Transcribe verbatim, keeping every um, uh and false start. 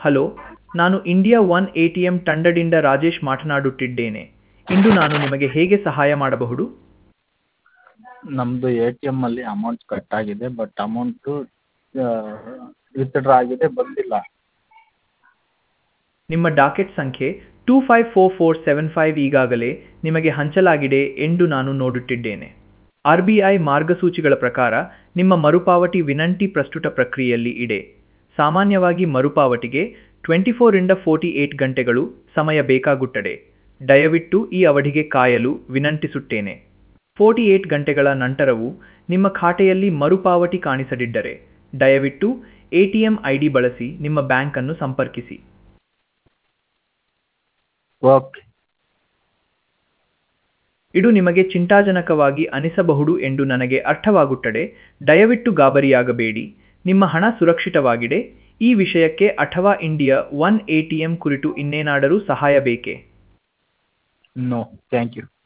Hello, ನಾನು India one A T M ತಂಡದಿಂದ ರಾಜೇಶ್ ಮಾತನಾಡುತ್ತಿದ್ದೇನೆ. ಇಂದು ನಾನು ನಿಮಗೆ ಹೇಗೆ ಸಹಾಯ ಮಾಡಬಹುದು? ನಮ್ಮದು ಎ ಟಿ ಎಮ್ಮಲ್ಲಿ ಅಮೌಂಟ್ ಕಟ್ ಆಗಿದೆ, ಬಟ್ ಅಮೌಂಟು ವಿತ್ಡ್ರಾ ಆಗಿದೆ, ಬಂದಿಲ್ಲ. ನಿಮ್ಮ ಡಾಕೆಟ್ ಸಂಖ್ಯೆ two five four four seven five ಈಗಾಗಲೇ ನಿಮಗೆ ಹಂಚಲಾಗಿದೆ ಎಂದು ನಾನು ನೋಡುತ್ತಿದ್ದೇನೆ. ಆರ್ ಬಿ ಐ ಮಾರ್ಗಸೂಚಿಗಳ ಪ್ರಕಾರ ನಿಮ್ಮ ಮರುಪಾವತಿ ವಿನಂತಿ ಪ್ರಸ್ತುತ ಪ್ರಕ್ರಿಯೆಯಲ್ಲಿ ಇದೆ. ಸಾಮಾನ್ಯವಾಗಿ ಮರುಪಾವತಿಗೆ ಟ್ವೆಂಟಿ ಫೋರಿಂದ ಫೋರ್ಟಿ ಏಟ್ ಗಂಟೆಗಳು ಸಮಯ ಬೇಕಾಗುತ್ತದೆ. ದಯವಿಟ್ಟು ಈ ಅವಧಿಗೆ ಕಾಯಲು ವಿನಂತಿಸುತ್ತೇನೆ. ಫೋರ್ಟಿ ಏಟ್ ಗಂಟೆಗಳ ನಂತರವೂ ನಿಮ್ಮ ಖಾತೆಯಲ್ಲಿ ಮರುಪಾವತಿ ಕಾಣಿಸದಿದ್ದರೆ ದಯವಿಟ್ಟು A T M I D ಬಳಸಿ ನಿಮ್ಮ ಬ್ಯಾಂಕನ್ನು ಸಂಪರ್ಕಿಸಿ. ಓಕೆ. ಇದು ನಿಮಗೆ ಚಿಂತಾಜನಕವಾಗಿ ಅನಿಸಬಹುದು ಎಂದು ನನಗೆ ಅರ್ಥವಾಗುತ್ತದೆ. ದಯವಿಟ್ಟು ಗಾಬರಿಯಾಗಬೇಡಿ, ನಿಮ್ಮ ಹಣ ಸುರಕ್ಷಿತವಾಗಿದೆ. ಈ ವಿಷಯಕ್ಕೆ ಅಥವಾ India one A T M ಕುರಿತು ಇನ್ನೇನಾದರೂ ಸಹಾಯ ಬೇಕೇ? No, thank you.